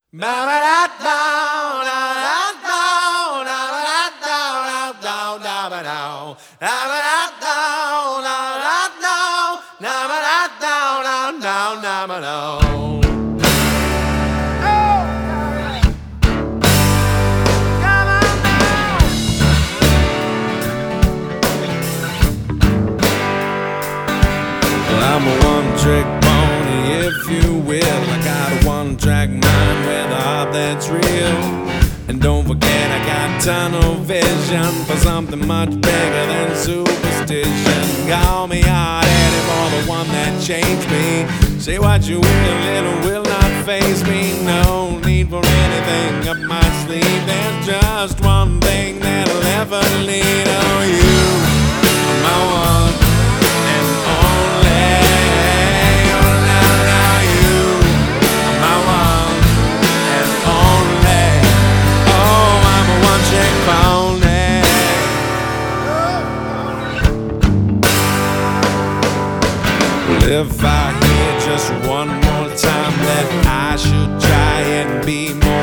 I'm a one-trick pony, if you will. I got a one-track mind with a heart that's real. And don't forget, I got tunnel vision for something much bigger than superstition. Call me hard-headed for the one that changed me. Say what you will, it will not faze me. No need for anything up my sleeve. There's just one thing that'll ever lead. Oh, you are my one and only. Oh, now you are my one and only. Oh, I'm a one-trick pony. Well, if I hear just one more time that I should try and be more